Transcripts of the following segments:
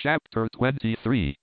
Chapter 23.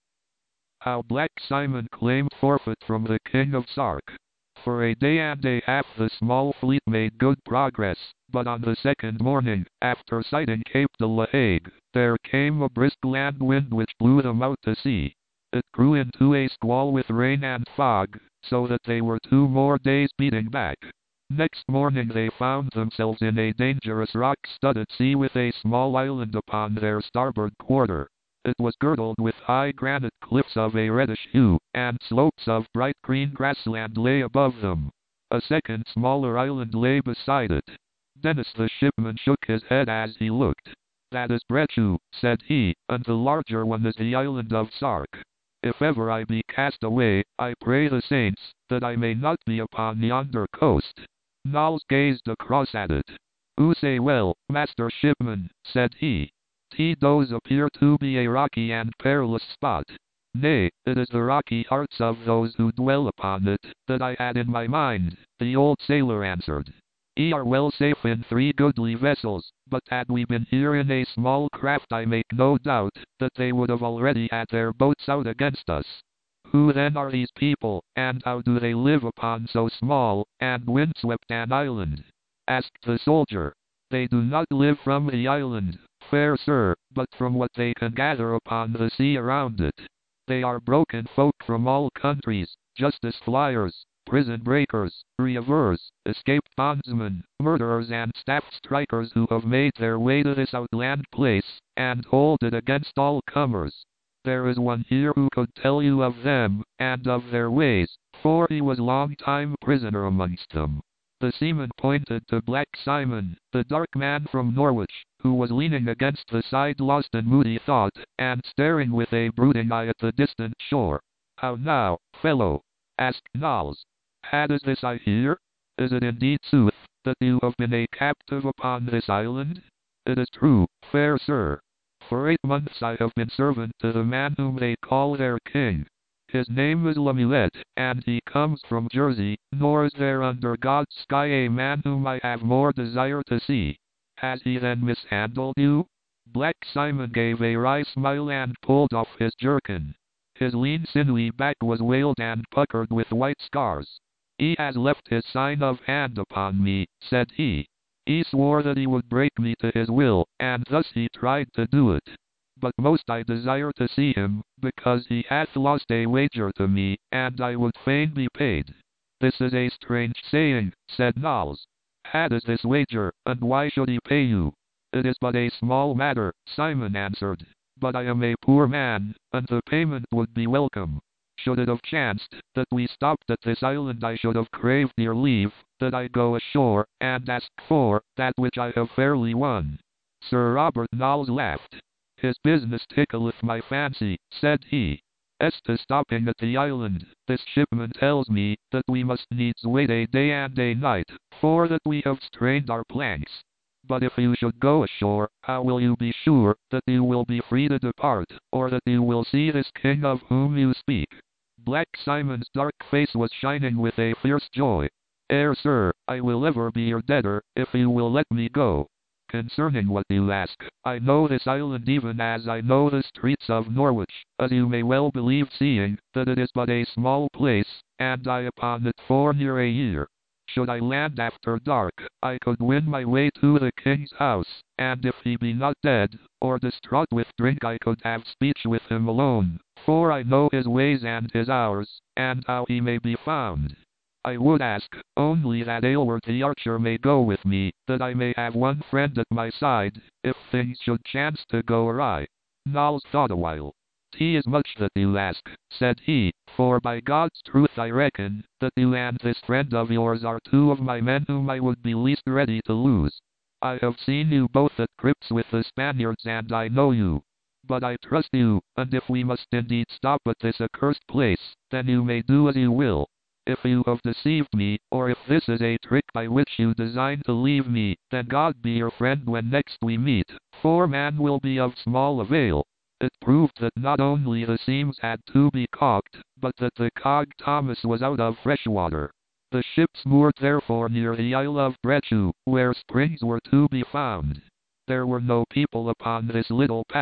How Black Simon claimed forfeit from the king of Sark. For a day and a half the small fleet made good progress, but on the second morning, after sighting Cape de la Hague, there came a brisk land wind which blew them out to sea. It grew into a squall with rain and fog, so that they were 2 more days beating back. Next morning they found themselves in a dangerous rock-studded sea with a small island upon their starboard quarter. It was girdled with high granite cliffs of a reddish hue, and slopes of bright green grassland lay above them. A second smaller island lay beside it. Dennis the shipman shook his head as he looked. "That is Brechu," said he, "and the larger one is the island of Sark. If ever I be cast away, I pray the saints, that I may not be upon yonder coast." Knowles gazed across at it. "You say well, master shipman," said he. "It does appear to be a rocky and perilous spot." "Nay, it is the rocky hearts of those who dwell upon it, that I had in my mind," the old sailor answered. "Ye are well safe in 3 goodly vessels, but had we been here in a small craft I make no doubt, that they would have already had their boats out against us." "Who then are these people, and how do they live upon so small and windswept an island?" asked the soldier. "They do not live from the island, fair sir, but from what they can gather upon the sea around it. They are broken folk from all countries, justice flyers, prison breakers, reavers, escaped bondsmen, murderers and staff strikers who have made their way to this outland place, and hold it against all comers. There is one here who could tell you of them, and of their ways, for he was long time prisoner amongst them." The seaman pointed to Black Simon, the dark man from Norwich, who was leaning against the side lost in moody thought, and staring with a brooding eye at the distant shore. "How now, fellow?" asked Knowles. "Had is this I hear? Is it indeed sooth, that you have been a captive upon this island?" "It is true, fair sir. For 8 months I have been servant to the man whom they call their king. His name is Lamulette, and he comes from Jersey, nor is there under God's sky a man whom I have more desire to see." "Has he then mishandled you?" Black Simon gave a wry smile and pulled off his jerkin. His lean sinewy back was wealed and puckered with white scars. "He has left his sign of hand upon me," said he. "He swore that he would break me to his will, and thus he tried to do it. But most I desire to see him, because he hath lost a wager to me, and I would fain be paid." "This is a strange saying," said Knowles. "Had is this wager, and why should he pay you?" "It is but a small matter," Simon answered. "But I am a poor man, and the payment would be welcome. Should it have chanced that we stopped at this island, I should have craved your leave, that I go ashore, and ask for that which I have fairly won." Sir Robert Knowles laughed. "His business tickleth my fancy," said he. "As to stopping at the island, this shipman tells me that we must needs wait a day and a night, for that we have strained our planks. But if you should go ashore, how will you be sure that you will be free to depart, or that you will see this king of whom you speak?" Black Simon's dark face was shining with a fierce joy. Sir, I will ever be your debtor, if you will let me go. Concerning what you ask, I know this island even as I know the streets of Norwich, as you may well believe, seeing that it is but a small place, and I upon it for near a year. Should I land after dark, I could win my way to the king's house, and if he be not dead, or distraught with drink, I could have speech with him alone, for I know his ways and his hours, and how he may be found. I would ask only that Aylward the archer may go with me, that I may have one friend at my side, if things should chance to go awry." Knowles thought a while. "'T is much that you ask," said he, "for by God's truth I reckon that you and this friend of yours are 2 of my men whom I would be least ready to lose. I have seen you both at grips with the Spaniards, and I know you. But I trust you, and if we must indeed stop at this accursed place, then you may do as you will. If you have deceived me, or if this is a trick by which you design to leave me, then God be your friend when next we meet, for man will be of small avail." It proved that not only the seams had to be caulked, but that the cog Thomas was out of fresh water. The ships moored therefore near the Isle of Brechu, where springs were to be found. There were no people upon this little patch,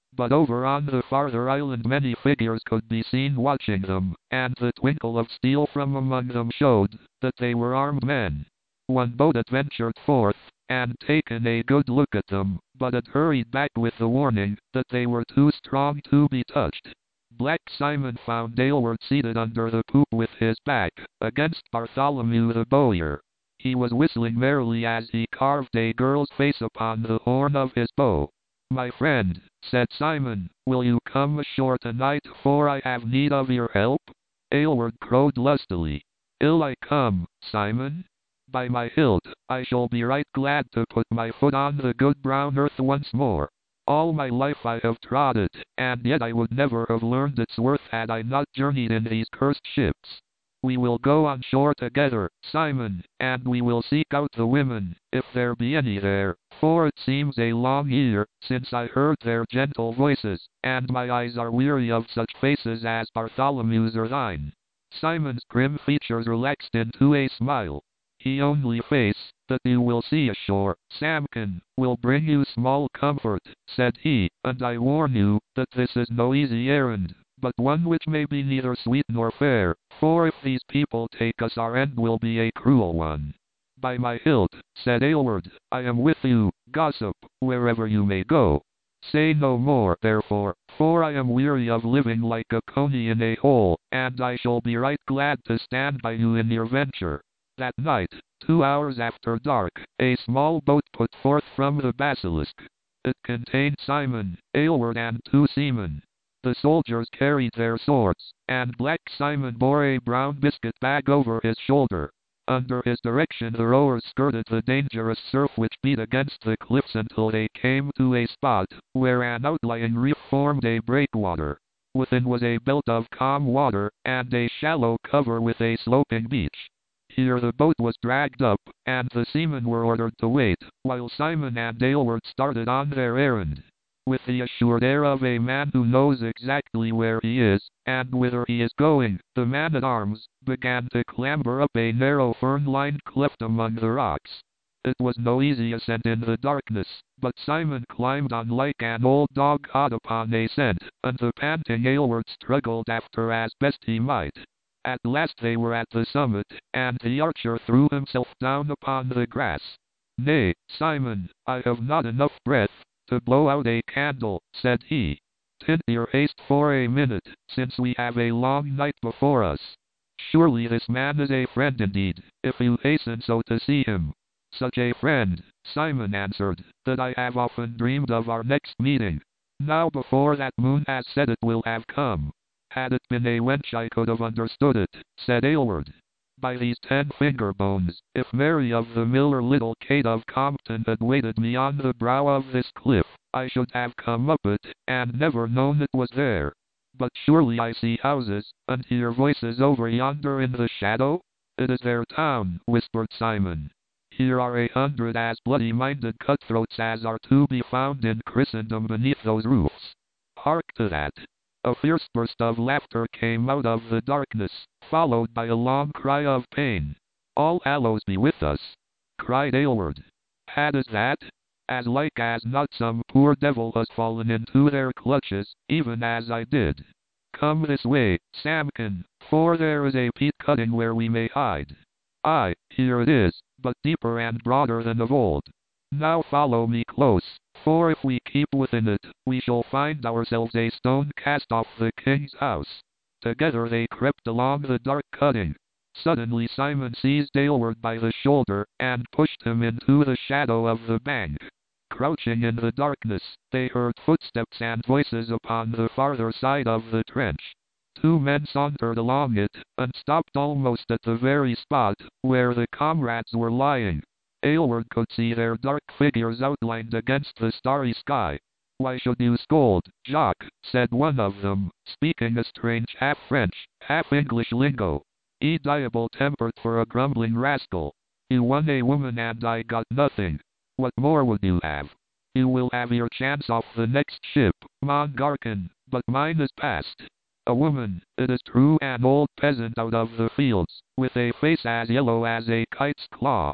But over on the farther island many figures could be seen watching them, and the twinkle of steel from among them showed that they were armed men. One boat had ventured forth, and taken a good look at them, but had hurried back with the warning that they were too strong to be touched. Black Simon found Aylward seated under the poop with his back against Bartholomew the bowyer. He was whistling merrily as he carved a girl's face upon the horn of his bow. "My friend," said Simon, "will you come ashore tonight, for I have need of your help?" Aylward crowed lustily. "Ill I come, Simon. By my hilt, I shall be right glad to put my foot on the good brown earth once more. All my life I have trod it, and yet I would never have learned its worth had I not journeyed in these cursed ships. We will go on shore together, Simon, and we will seek out the women, if there be any there, for it seems a long year since I heard their gentle voices, and my eyes are weary of such faces as Bartholomew's or thine." Simon's grim features relaxed into a smile. "He only face that you will see ashore, Samkin, will bring you small comfort," said he, "and I warn you that this is no easy errand, but one which may be neither sweet nor fair, for if these people take us our end will be a cruel one." "By my hilt," said Aylward, "I am with you, gossip, wherever you may go. Say no more, therefore, for I am weary of living like a coney in a hole, and I shall be right glad to stand by you in your venture." That night, 2 hours after dark, a small boat put forth from the Basilisk. It contained Simon, Aylward, and 2 seamen. The soldiers carried their swords, and Black Simon bore a brown biscuit bag over his shoulder. Under his direction the rowers skirted the dangerous surf which beat against the cliffs until they came to a spot where an outlying reef formed a breakwater. Within was a belt of calm water, and a shallow cover with a sloping beach. Here the boat was dragged up, and the seamen were ordered to wait, while Simon and Aylward started on their errand. With the assured air of a man who knows exactly where he is, and whither he is going, the man-at-arms began to clamber up a narrow fern-lined cleft among the rocks. It was no easy ascent in the darkness, but Simon climbed on like an old dog hot upon a scent, and the panting Aylward struggled after as best he might. At last they were at the summit, and the archer threw himself down upon the grass. "Nay, Simon, I have not enough breath to blow out a candle," said he. "Tint your haste for a minute, since we have a long night before us. Surely this man is a friend indeed, if you hasten so to see him." "Such a friend," Simon answered, "that I have often dreamed of our next meeting. Now before that moon has set it will have come." "Had it been a wench I could have understood it," said Aylward. "By these 10 finger bones, if Mary of the Mill or little Kate of Compton had waited me on the brow of this cliff, I should have come up it, and never known it was there. But surely I see houses, and hear voices over yonder in the shadow?" "It is their town," whispered Simon. "Here are 100 as bloody-minded cutthroats as are to be found in Christendom beneath those roofs. Hark to that!" A fierce burst of laughter came out of the darkness, followed by a long cry of pain. "All Hallows be with us!" cried Aylward. "Had is that? As like as not some poor devil has fallen into their clutches, even as I did. Come this way, Samkin, for there is a peat cutting where we may hide. Aye, here it is, but deeper and broader than of old. Now follow me close, for if we keep within it, we shall find ourselves a stone cast off the king's house." Together they crept along the dark cutting. Suddenly Simon seized Aylward by the shoulder, and pushed him into the shadow of the bank. Crouching in the darkness, they heard footsteps and voices upon the farther side of the trench. 2 men sauntered along it, and stopped almost at the very spot where the comrades were lying. Aylward could see their dark figures outlined against the starry sky. "Why should you scold, Jacques?" said one of them, speaking a strange half-French, half-English lingo. "E diable-tempered for a grumbling rascal. You won a woman and I got nothing. What more would you have? You will have your chance off the next ship, mon Garcon, but mine is past. A woman, it is true, an old peasant out of the fields, with a face as yellow as a kite's claw.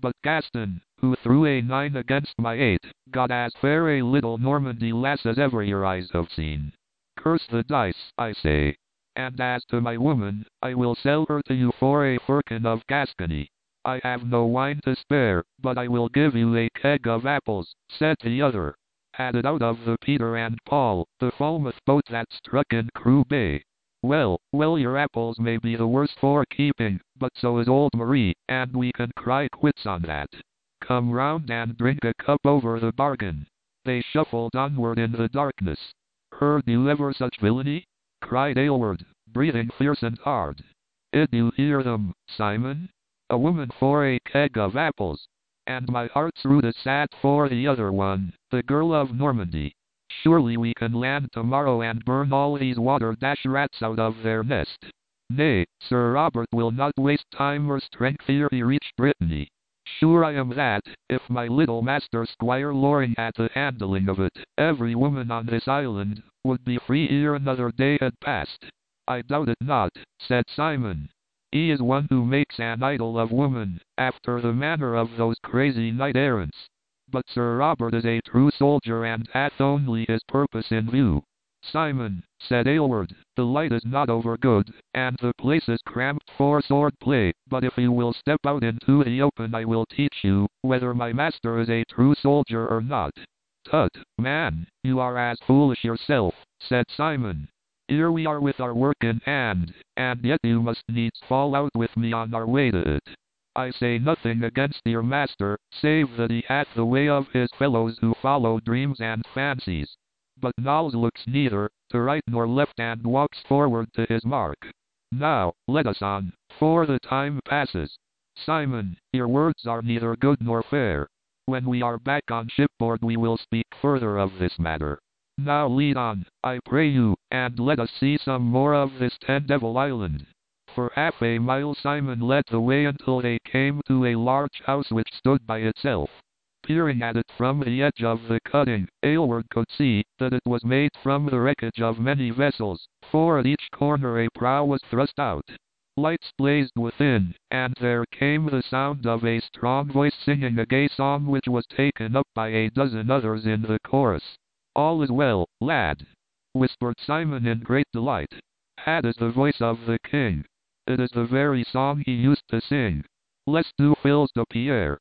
But Gaston, who threw a 9 against my 8, got as fair a little Normandy lass as ever your eyes have seen. Curse the dice, I say. And as to my woman, I will sell her to you for a firkin of Gascony. I have no wine to spare, but I will give you a keg of apples, said the other. Had it out of the Peter and Paul, the Falmouth boat that struck in Crewe Bay. Well, your apples may be the worse for keeping, but so is old Marie, and we can cry quits on that. Come round and drink a cup over the bargain. They shuffled onward in the darkness. Heard you ever such villainy? Cried Aylward, breathing fierce and hard. Did you hear them, Simon? A woman for a keg of apples. And my heart's rooted sad for the other one, the girl of Normandy. Surely we can land tomorrow and burn all these water-rats out of their nest. Nay, Sir Robert will not waste time or strength ere he reach Brittany. Sure I am that, if my little master Squire Loring had the handling of it, every woman on this island would be free ere another day had passed. I doubt it not, said Simon. He is one who makes an idol of woman, after the manner of those crazy knight-errants. But Sir Robert is a true soldier and hath only his purpose in view. Simon, said Aylward, the light is not over good, and the place is cramped for sword play, but if you will step out into the open I will teach you, whether my master is a true soldier or not. Tut, man, you are as foolish yourself, said Simon. Here we are with our work in hand, and yet you must needs fall out with me on our way to it. I say nothing against your master, save that he hath the way of his fellows who follow dreams and fancies. But Knowles looks neither to right nor left and walks forward to his mark. Now, let us on, for the time passes. Simon, your words are neither good nor fair. When we are back on shipboard we will speak further of this matter. Now lead on, I pray you, and let us see some more of this Ten Devil Island. For half a mile Simon led the way until they came to a large house which stood by itself. Peering at it from the edge of the cutting, Aylward could see that it was made from the wreckage of many vessels, for at each corner a prow was thrust out. Lights blazed within, and there came the sound of a strong voice singing a gay song which was taken up by a dozen others in the chorus. All is well, lad, whispered Simon in great delight. That is the voice of the king. It is the very song he used to sing. Les deux fils de Pierre.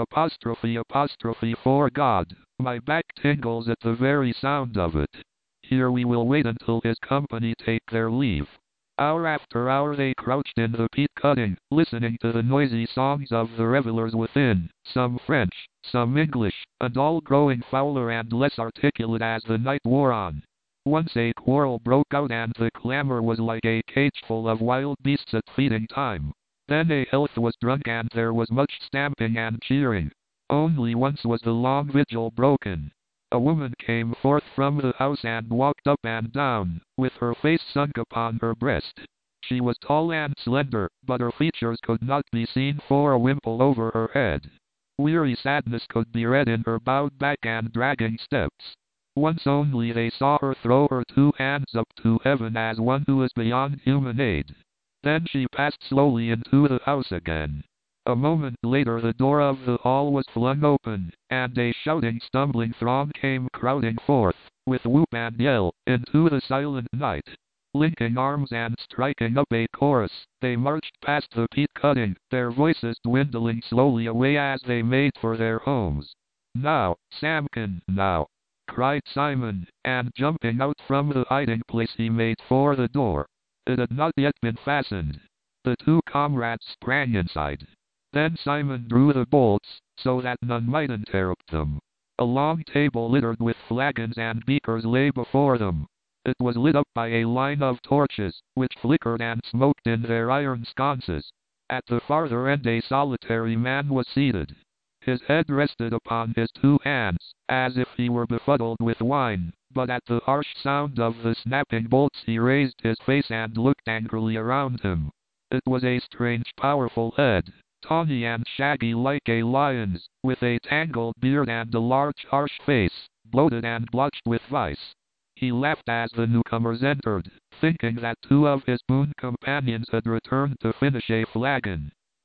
Apostrophe for God. My back tingles at the very sound of it. Here we will wait until his company take their leave. Hour after hour they crouched in the peat cutting, listening to the noisy songs of the revelers within, some French, some English, and all growing fouler and less articulate as the night wore on. Once a quarrel broke out and the clamor was like a cageful of wild beasts at feeding time. Then a health was drunk and there was much stamping and cheering. Only once was the long vigil broken. A woman came forth from the house and walked up and down, with her face sunk upon her breast. She was tall and slender, but her features could not be seen for a wimple over her head. Weary sadness could be read in her bowed back and dragging steps. Once only they saw her throw her two hands up to heaven as one who is beyond human aid. Then she passed slowly into the house again. A moment later the door of the hall was flung open, and a shouting, stumbling throng came crowding forth, with whoop and yell, into the silent night. Linking arms and striking up a chorus, they marched past the peat cutting, their voices dwindling slowly away as they made for their homes. Now, Samkin, now, cried Simon, and jumping out from the hiding place he made for the door. It had not yet been fastened. The two comrades sprang inside. Then Simon drew the bolts, so that none might interrupt them. A long table littered with flagons and beakers lay before them. It was lit up by a line of torches, which flickered and smoked in their iron sconces. At the farther end a solitary man was seated. His head rested upon his two hands, as if he were befuddled with wine, but at the harsh sound of the snapping bolts he raised his face and looked angrily around him. It was a strange, powerful head, tawny and shaggy like a lion's, with a tangled beard and a large harsh face, bloated and blotched with vice. He laughed as the newcomers entered, thinking that two of his boon companions had returned to finish a flagon.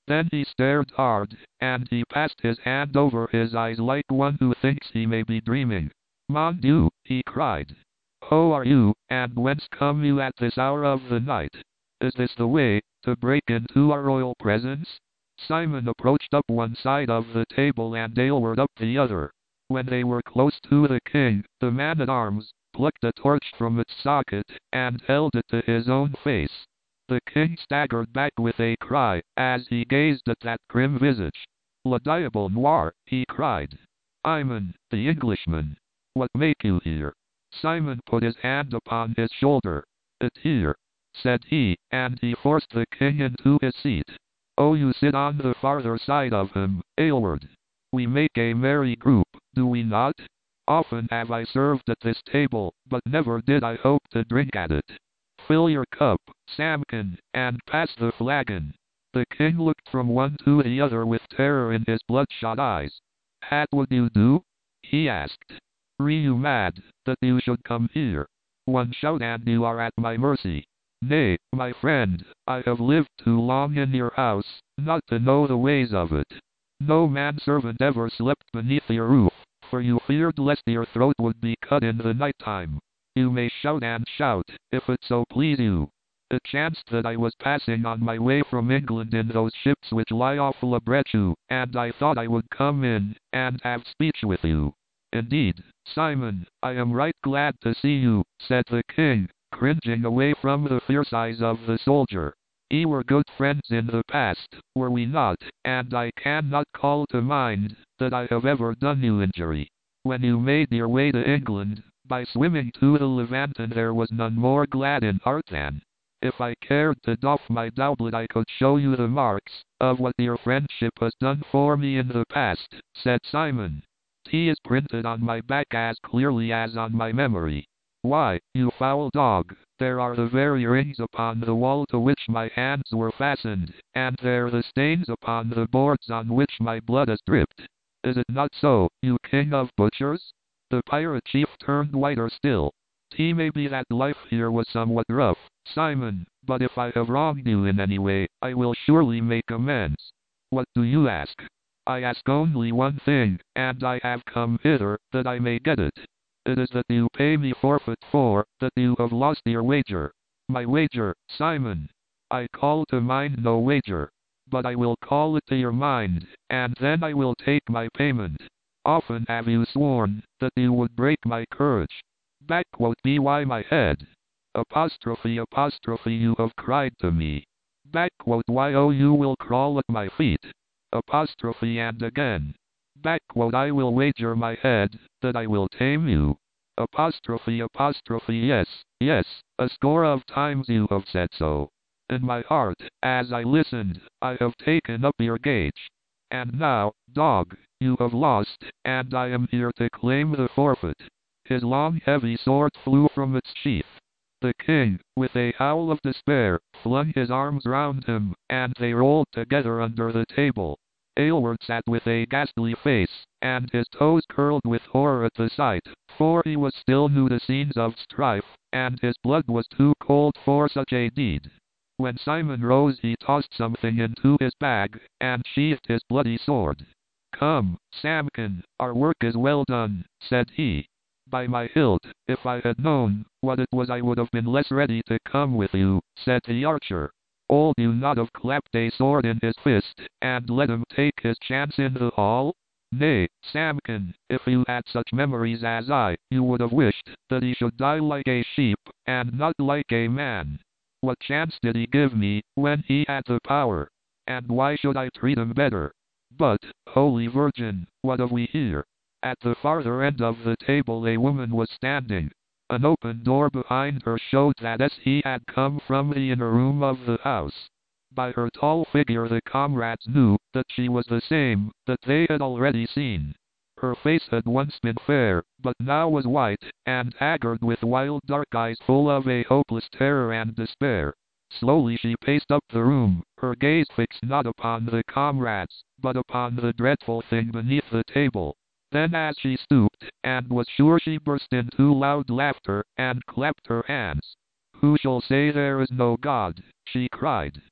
Then he stared hard, and he passed his hand over his eyes like one who thinks he may be dreaming. Mon Dieu, he cried. Who are you, and whence come you at this hour of the night? Is this the way to break into our royal presence? Simon approached up one side of the table and Aylward up the other. When they were close to the king, the man-at-arms plucked a torch from its socket and held it to his own face. The king staggered back with a cry as he gazed at that grim visage. Le Diable Noir, he cried. Simon, the Englishman. What make you here? Simon put his hand upon his shoulder. It here, said he, and he forced the king into his seat. Oh, you sit on the farther side of him, Aylward. We make a merry group, do we not? Often have I served at this table, but never did I hope to drink at it. Fill your cup, Samkin, and pass the flagon. The king looked from one to the other with terror in his bloodshot eyes. What would you do? He asked. Are you mad, that you should come here? One shout and you are at my mercy. Nay, my friend, I have lived too long in your house, not to know the ways of it. No manservant ever slept beneath your roof, for you feared lest your throat would be cut in the night time. You may shout and shout, if it so please you. It chanced that I was passing on my way from England in those ships which lie off La Bretagne, and I thought I would come in, and have speech with you. Indeed, Simon, I am right glad to see you, said the king, cringing away from the fierce eyes of the soldier. We were good friends in the past, were we not, and I cannot call to mind that I have ever done you injury. When you made your way to England, by swimming to the Levanten there was none more glad in heart than. If I cared to doff my doublet I could show you the marks of what your friendship has done for me in the past, said Simon. He is printed on my back as clearly as on my memory. Why, you foul dog, there are the very rings upon the wall to which my hands were fastened, and there the stains upon the boards on which my blood has dripped. Is it not so, you king of butchers? The pirate chief turned whiter still. He may be that life here was somewhat rough, Simon, but if I have wronged you in any way, I will surely make amends. What do you ask? I ask only one thing, and I have come hither, that I may get it. It is that you pay me forfeit for, that you have lost your wager. My wager, Simon. I call to mind no wager. But I will call it to your mind, and then I will take my payment. Often have you sworn, that you would break my courage. Backquote by my head. Apostrophe you have cried to me. Backquote you will crawl at my feet. Apostrophe and again. Backquote I will wager my head, that I will tame you. Apostrophe yes, yes, a score of times you have said so. In my heart, as I listened, I have taken up your gage. And now, dog, you have lost, and I am here to claim the forfeit. His long heavy sword flew from its sheath. The king, with a howl of despair, flung his arms round him, and they rolled together under the table. Aylward sat with a ghastly face, and his toes curled with horror at the sight, for he was still new to scenes of strife, and his blood was too cold for such a deed. When Simon rose he tossed something into his bag, and sheathed his bloody sword. Come, Samkin, our work is well done, said he. By my hilt, if I had known what it was I would have been less ready to come with you, said the archer. Old you not have clapped a sword in his fist, and let him take his chance in the hall? Nay, Samkin, if you had such memories as I, you would have wished that he should die like a sheep, and not like a man. What chance did he give me, when he had the power? And why should I treat him better? But, Holy Virgin, what have we here? At the farther end of the table a woman was standing. An open door behind her showed that he had come from the inner room of the house. By her tall figure the comrades knew that she was the same that they had already seen. Her face had once been fair, but now was white, and haggard with wild dark eyes full of a hopeless terror and despair. Slowly she paced up the room, her gaze fixed not upon the comrades, but upon the dreadful thing beneath the table. Then as she stooped, and was sure she burst into loud laughter, and clapped her hands. Who shall say there is no God? She cried.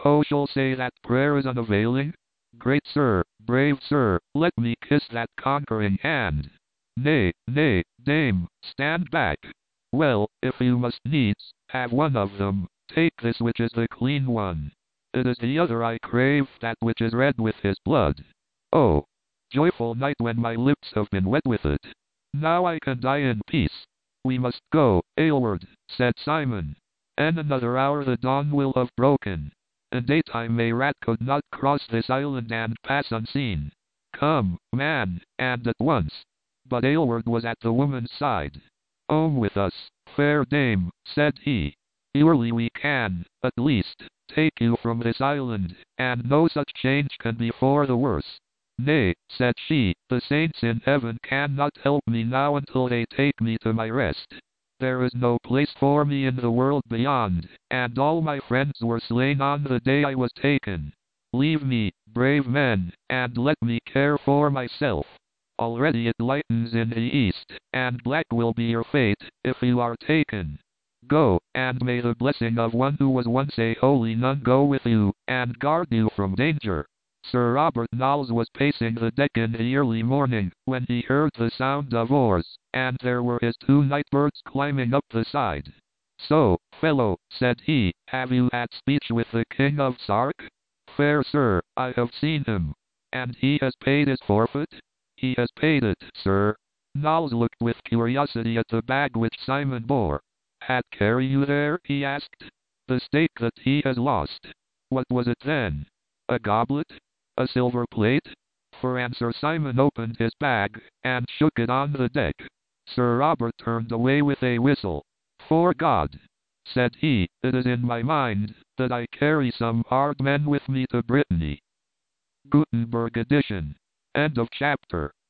Who shall say that prayer is unavailing? Great sir, brave sir, let me kiss that conquering hand. Nay, nay, dame, stand back. Well, if you must needs have one of them, take this which is the clean one. It is the other I crave, that which is red with his blood. Oh, joyful night when my lips have been wet with it. Now I can die in peace. We must go, Aylward, said Simon. In another hour the dawn will have broken. In daytime a rat could not cross this island and pass unseen. Come, man, and at once. But Aylward was at the woman's side. Home with us, fair dame, said he. Surely we can, at least, take you from this island, and no such change can be for the worse. Nay, said she, the saints in heaven cannot help me now until they take me to my rest. There is no place for me in the world beyond, and all my friends were slain on the day I was taken. Leave me, brave men, and let me care for myself. Already it lightens in the east, and black will be your fate, if you are taken. Go, and may the blessing of one who was once a holy nun go with you, and guard you from danger. Sir Robert Knowles was pacing the deck in the early morning, when he heard the sound of oars, and there were his 2 night birds climbing up the side. So, fellow, said he, have you had speech with the King of Sark? Fair sir, I have seen him. And he has paid his forfeit? He has paid it, sir. Knowles looked with curiosity at the bag which Simon bore. Had Carey there? He asked. The stake that he has lost. What was it then? A goblet? A silver plate? For answer Simon opened his bag, and shook it on the deck. Sir Robert turned away with a whistle. For God, said he, it is in my mind, that I carry some hard men with me to Brittany. Gutenberg edition. End of chapter.